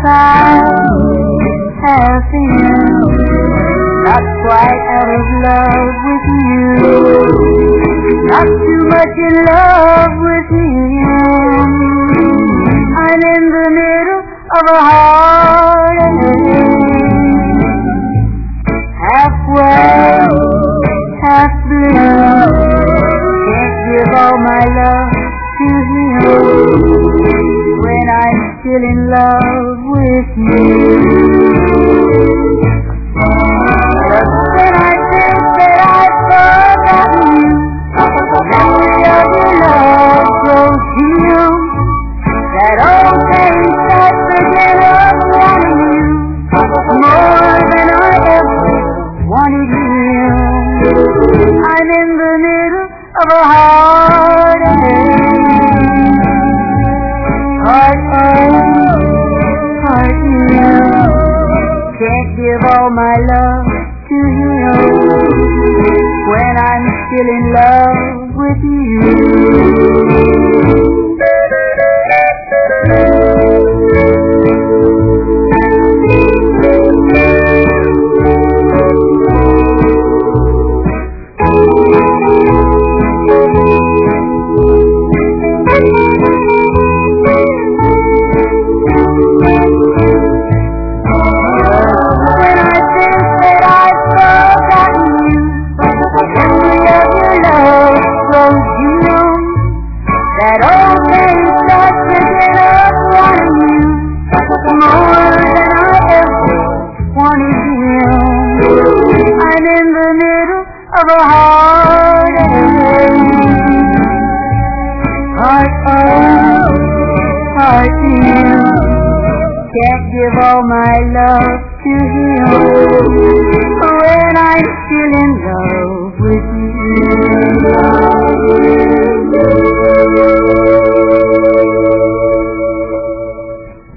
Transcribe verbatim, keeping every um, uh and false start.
out, half in, not quite out of love with you, not too much in love with him. I'm in the middle of a heartache, halfway, half blue. Can't give all my love to him when I'm still in love with you. Just when I think that I've forgotten you, the memory of your love grows dim. That old pain starts again of wanting you more than I ever wanted him. I'm in the middle of a heartache, heartache, heartache. Can't give all my love to him when I'm still in love with you. That old pain starts again up wanting you more than I ever wanted him. I'm in the middle of a heartache, heartache, heartache. Can't give all my love to him when I'm still in love with you.